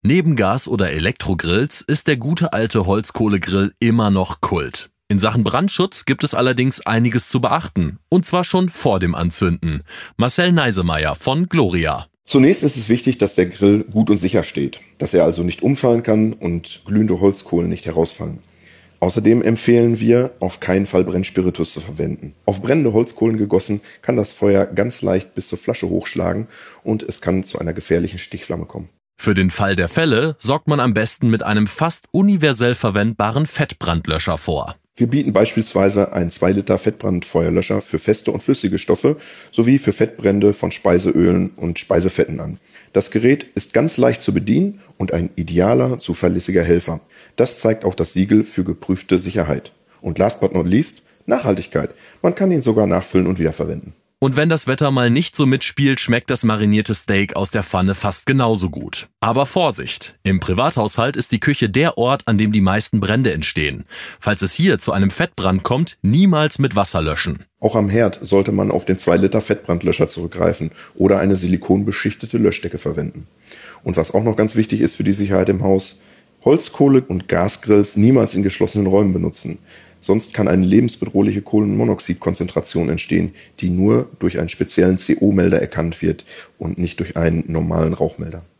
Neben Gas- oder Elektrogrills ist der gute alte Holzkohlegrill immer noch Kult. In Sachen Brandschutz gibt es allerdings einiges zu beachten, und zwar schon vor dem Anzünden. Marcel Neisemeyer von Gloria. Zunächst ist es wichtig, dass der Grill gut und sicher steht, dass er also nicht umfallen kann und glühende Holzkohlen nicht herausfallen. Außerdem empfehlen wir, auf keinen Fall Brennspiritus zu verwenden. Auf brennende Holzkohlen gegossen, kann das Feuer ganz leicht bis zur Flasche hochschlagen und es kann zu einer gefährlichen Stichflamme kommen. Für den Fall der Fälle sorgt man am besten mit einem fast universell verwendbaren Fettbrandlöscher vor. Wir bieten beispielsweise einen 2 Liter Fettbrandfeuerlöscher für feste und flüssige Stoffe sowie für Fettbrände von Speiseölen und Speisefetten an. Das Gerät ist ganz leicht zu bedienen und ein idealer, zuverlässiger Helfer. Das zeigt auch das Siegel für geprüfte Sicherheit. Und last but not least, Nachhaltigkeit. Man kann ihn sogar nachfüllen und wiederverwenden. Und wenn das Wetter mal nicht so mitspielt, schmeckt das marinierte Steak aus der Pfanne fast genauso gut. Aber Vorsicht! Im Privathaushalt ist die Küche der Ort, an dem die meisten Brände entstehen. Falls es hier zu einem Fettbrand kommt, niemals mit Wasser löschen. Auch am Herd sollte man auf den 2 Liter Fettbrandlöscher zurückgreifen oder eine silikonbeschichtete Löschdecke verwenden. Und was auch noch ganz wichtig ist für die Sicherheit im Haus: Holzkohle- und Gasgrills niemals in geschlossenen Räumen benutzen. Sonst kann eine lebensbedrohliche Kohlenmonoxidkonzentration entstehen, die nur durch einen speziellen CO-Melder erkannt wird und nicht durch einen normalen Rauchmelder.